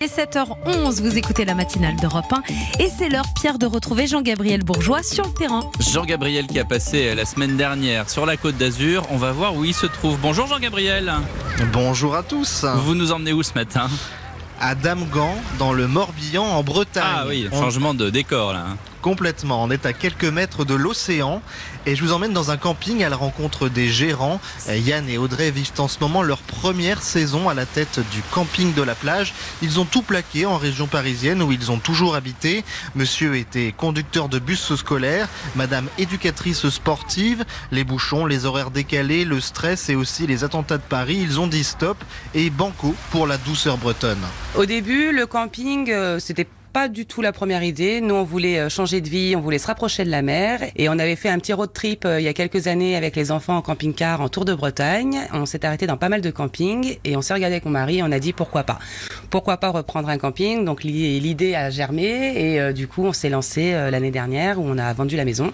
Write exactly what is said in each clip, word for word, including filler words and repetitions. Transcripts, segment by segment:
Et sept heures onze, vous écoutez la matinale d'Europe un et c'est l'heure, Pierre, de retrouver Jean-Gabriel Bourgeois sur le terrain. Jean-Gabriel qui a passé la semaine dernière sur la Côte d'Azur. On va voir où il se trouve. Bonjour Jean-Gabriel. Bonjour à tous. Vous nous emmenez où ce matin ? À Damgand, dans le Morbihan, en Bretagne. Ah oui, on... changement de décor là. Complètement, on est à quelques mètres de l'océan et je vous emmène dans un camping à la rencontre des gérants. Yann et Audrey vivent en ce moment leur première saison à la tête du camping de la plage. Ils ont tout plaqué en région parisienne où ils ont toujours habité. Monsieur était conducteur de bus scolaire, madame éducatrice sportive. Les bouchons, les horaires décalés, le stress et aussi les attentats de Paris, ils ont dit stop et banco pour la douceur bretonne. Au début, le camping, euh, c'était pas du tout la première idée. Nous, on voulait changer de vie, on voulait se rapprocher de la mer. Et on avait fait un petit road trip euh, il y a quelques années avec les enfants en camping-car en Tour de Bretagne. On s'est arrêté dans pas mal de campings et on s'est regardé avec mon mari et on a dit pourquoi pas. Pourquoi pas reprendre un camping. Donc l'idée a germé et euh, du coup, on s'est lancé euh, l'année dernière où on a vendu la maison.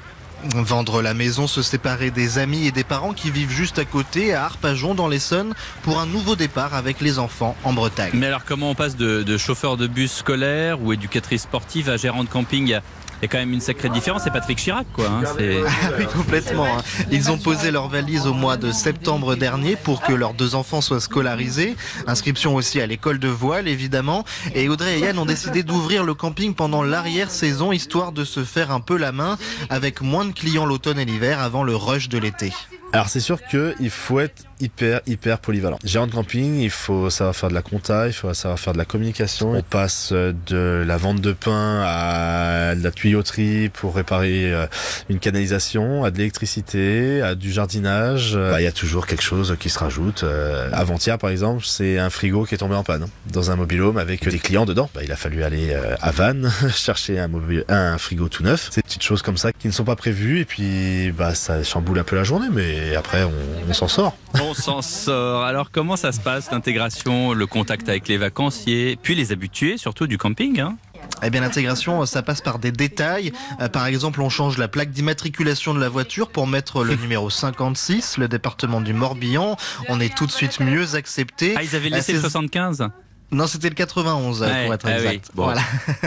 Vendre la maison, se séparer des amis et des parents qui vivent juste à côté, à Arpajon dans l'Essonne, pour un nouveau départ avec les enfants en Bretagne. Mais alors comment on passe de, de chauffeur de bus scolaire ou éducatrice sportive à gérant de camping ? Il y a quand même une sacrée différence, c'est Patrick Chirac quoi. Hein, c'est... Ah oui, complètement. Hein. Ils ont posé leurs valises au mois de septembre dernier pour que leurs deux enfants soient scolarisés. Inscription aussi à l'école de voile évidemment. Et Audrey et Yann ont décidé d'ouvrir le camping pendant l'arrière-saison, histoire de se faire un peu la main avec moins de clients l'automne et l'hiver avant le rush de l'été. Alors c'est sûr qu'il faut être hyper hyper polyvalent. Gérant de camping, il faut savoir faire de la compta, il faut savoir faire de la communication. On passe de la vente de pain à de la tuyauterie pour réparer une canalisation, à de l'électricité, à du jardinage. Bah, il y a toujours quelque chose qui se rajoute. Avant-hier par exemple, c'est un frigo qui est tombé en panne dans un mobil-home avec des clients dedans. Bah, il a fallu aller à Vannes chercher un, mobile, un frigo tout neuf. C'est des petites choses comme ça qui ne sont pas prévues et puis bah, ça chamboule un peu la journée, mais et après, on, on s'en sort. On s'en sort. Alors, comment ça se passe, l'intégration, le contact avec les vacanciers, puis les habitués, surtout du camping hein ? Eh bien, l'intégration, ça passe par des détails. Euh, par exemple, on change la plaque d'immatriculation de la voiture pour mettre le numéro cinquante-six, le département du Morbihan. On est tout de suite mieux accepté. Ah, ils avaient laissé euh, le soixante-quinze ? Non, c'était le quatre-vingt-onze, ouais, pour être ah exact. Oui. Bon, voilà.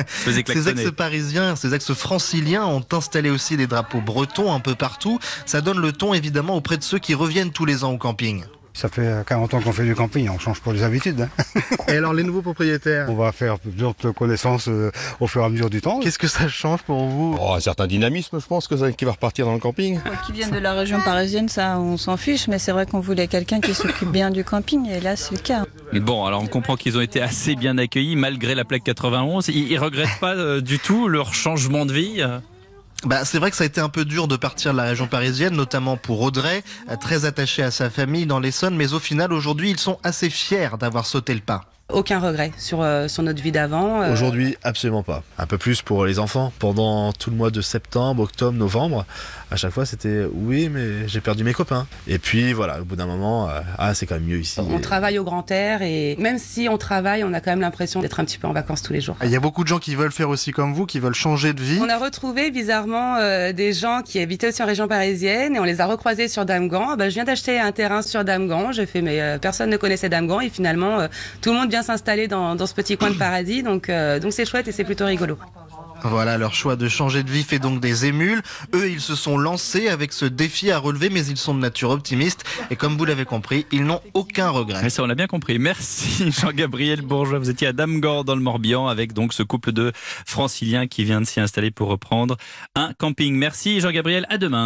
Ces ex-parisiens, ces ex-franciliens ont installé aussi des drapeaux bretons un peu partout. Ça donne le ton, évidemment, auprès de ceux qui reviennent tous les ans au camping. Ça fait quarante ans qu'on fait du camping, on change pas les habitudes. Hein. Et alors, les nouveaux propriétaires ? On va faire d'autres connaissances euh, au fur et à mesure du temps. Qu'est-ce que ça change pour vous ? Oh, un certain dynamisme, je pense, que ça, qui va repartir dans le camping. Qui viennent de la région parisienne, ça, on s'en fiche, mais c'est vrai qu'on voulait quelqu'un qui s'occupe bien du camping, et là, c'est le cas. Bon, alors on comprend qu'ils ont été assez bien accueillis, malgré la plaque quatre-vingt-onze. Ils, ils regrettent pas euh, du tout leur changement de vie euh Bah, c'est vrai que ça a été un peu dur de partir de la région parisienne, notamment pour Audrey, très attachée à sa famille dans l'Essonne, mais au final, aujourd'hui, ils sont assez fiers d'avoir sauté le pas. Aucun regret sur, euh, sur notre vie d'avant. Euh... Aujourd'hui, absolument pas. Un peu plus pour les enfants. Pendant tout le mois de septembre, octobre, novembre, à chaque fois c'était oui, mais j'ai perdu mes copains. Et puis voilà, au bout d'un moment, euh, ah c'est quand même mieux ici. On et... travaille au grand air et même si on travaille, on a quand même l'impression d'être un petit peu en vacances tous les jours. Il y a beaucoup de gens qui veulent faire aussi comme vous, qui veulent changer de vie. On a retrouvé bizarrement euh, des gens qui habitaient aussi en région parisienne et on les a recroisés sur Damgand. Bah, je viens d'acheter un terrain sur Damgand. J'ai fait, mais euh, personne ne connaissait Damgand et finalement euh, tout le monde vient s'installer dans, dans ce petit coin de paradis. Donc euh, donc c'est chouette et c'est plutôt rigolo. Voilà, leur choix de changer de vie fait donc des émules. Eux, ils se sont lancés avec ce défi à relever, mais ils sont de nature optimiste. Et comme vous l'avez compris, ils n'ont aucun regret. Mais ça, on l'a bien compris. Merci Jean-Gabriel Bourgeois. Vous étiez à Damgand dans le Morbihan avec donc ce couple de franciliens qui vient de s'y installer pour reprendre un camping. Merci Jean-Gabriel, à demain.